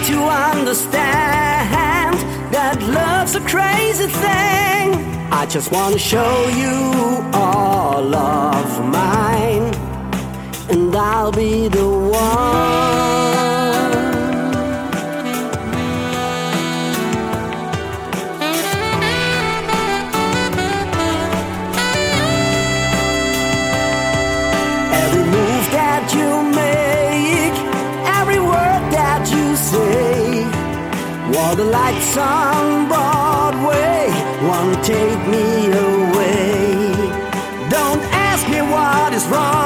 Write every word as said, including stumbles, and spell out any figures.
to understand that love's a crazy thing. I just wanna show you all of mine, and I'll be the one. Every move that you make, every word that you say, while the lights on Broadway won't take me away. Don't ask me what is wrong.